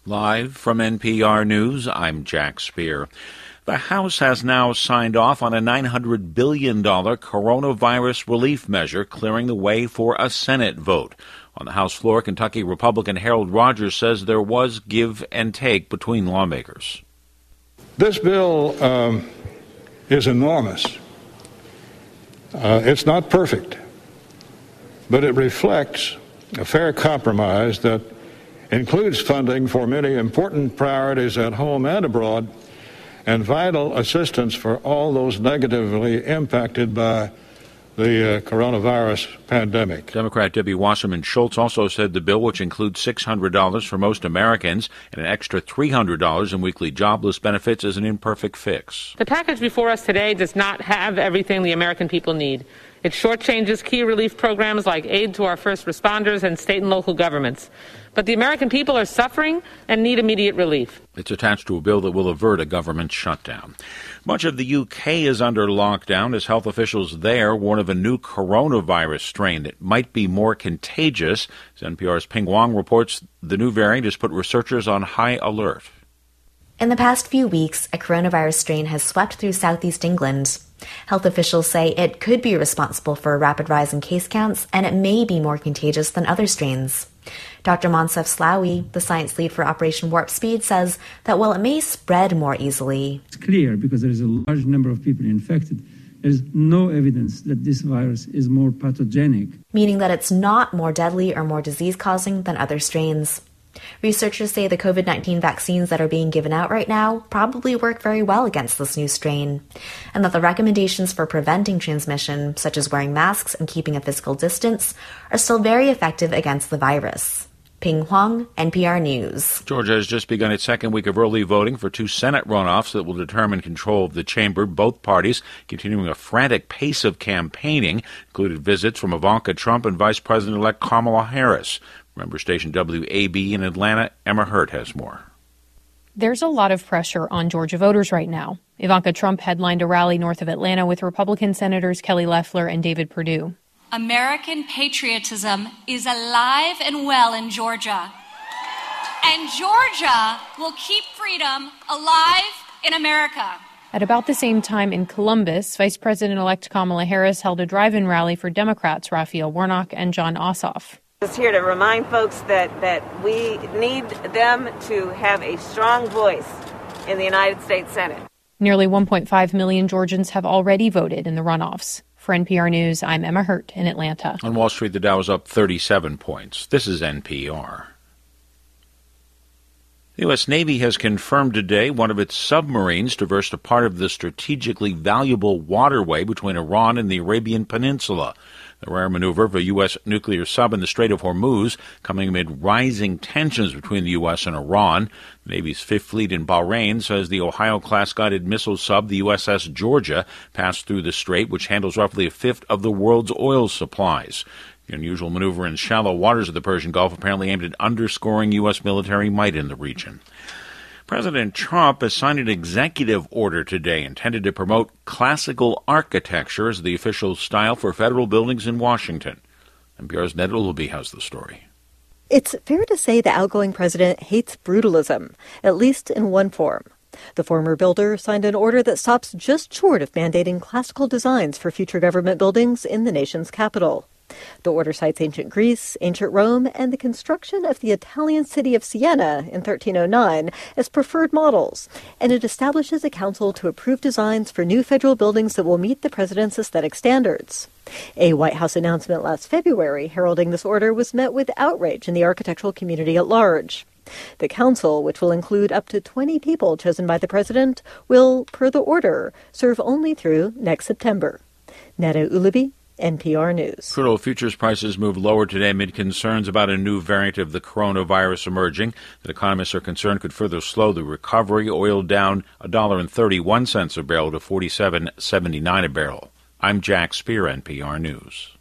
Live from NPR News, I'm Jack Speer. The House has now signed off on a $900 billion coronavirus relief measure, clearing the way for a Senate vote. On the House floor, Kentucky Republican Harold Rogers says there was give and take between lawmakers. This bill is enormous. It's not perfect, but it reflects a fair compromise that includes funding for many important priorities at home and abroad, and vital assistance for all those negatively impacted by the coronavirus pandemic. Democrat Debbie Wasserman Schultz also said the bill, which includes $600 for most Americans and an extra $300 in weekly jobless benefits, is an imperfect fix. The package before us today does not have everything the American people need. It shortchanges key relief programs like aid to our first responders and state and local governments. But the American people are suffering and need immediate relief. It's attached to a bill that will avert a government shutdown. Much of the UK is under lockdown as health officials there warn of a new coronavirus strain that might be more contagious. As NPR's Ping Wong reports, the new variant has put researchers on high alert. In the past few weeks, a coronavirus strain has swept through southeast England. Health officials say it could be responsible for a rapid rise in case counts, and it may be more contagious than other strains. Dr. Monsef Slaoui, the science lead for Operation Warp Speed, says that while it may spread more easily, it's clear because there is a large number of people infected, there is no evidence that this virus is more pathogenic. Meaning that it's not more deadly or more disease-causing than other strains. Researchers say the COVID-19 vaccines that are being given out right now probably work very well against this new strain, and that the recommendations for preventing transmission, such as wearing masks and keeping a physical distance, are still very effective against the virus. Ping Huang, NPR News. Georgia has just begun its second week of early voting for two Senate runoffs that will determine control of the chamber. Both parties continuing a frantic pace of campaigning, included visits from Ivanka Trump and Vice President-elect Kamala Harris. Member station WAB in Atlanta, Emma Hurt has more. There's a lot of pressure on Georgia voters right now. Ivanka Trump headlined a rally north of Atlanta with Republican Senators Kelly Loeffler and David Perdue. American patriotism is alive and well in Georgia. And Georgia will keep freedom alive in America. At about the same time in Columbus, Vice President-elect Kamala Harris held a drive-in rally for Democrats Raphael Warnock and Jon Ossoff. Just here to remind folks that we need them to have a strong voice in the United States Senate. Nearly 1.5 million Georgians have already voted in the runoffs. For NPR News, I'm Emma Hurt in Atlanta. On Wall Street, the Dow is up 37 points. This is NPR. The U.S. Navy has confirmed today one of its submarines traversed a part of the strategically valuable waterway between Iran and the Arabian Peninsula. The rare maneuver of a U.S. nuclear sub in the Strait of Hormuz coming amid rising tensions between the U.S. and Iran. The Navy's Fifth Fleet in Bahrain says the Ohio-class guided missile sub, the USS Georgia, passed through the strait, which handles roughly a fifth of the world's oil supplies. The unusual maneuver in shallow waters of the Persian Gulf apparently aimed at underscoring U.S. military might in the region. President Trump has signed an executive order today intended to promote classical architecture as the official style for federal buildings in Washington. NPR's Ned Uluby has the story. It's fair to say the outgoing president hates brutalism, at least in one form. The former builder signed an order that stops just short of mandating classical designs for future government buildings in the nation's capital. The order cites ancient Greece, ancient Rome, and the construction of the Italian city of Siena in 1309 as preferred models, and it establishes a council to approve designs for new federal buildings that will meet the president's aesthetic standards. A White House announcement last February heralding this order was met with outrage in the architectural community at large. The council, which will include up to 20 people chosen by the president, will, per the order, serve only through next September. Neda Uluby, NPR News. Crude oil futures prices moved lower today amid concerns about a new variant of the coronavirus emerging that economists are concerned could further slow the recovery. Oil down $1.31 a barrel to $47.79 a barrel. I'm Jack Speer, NPR News.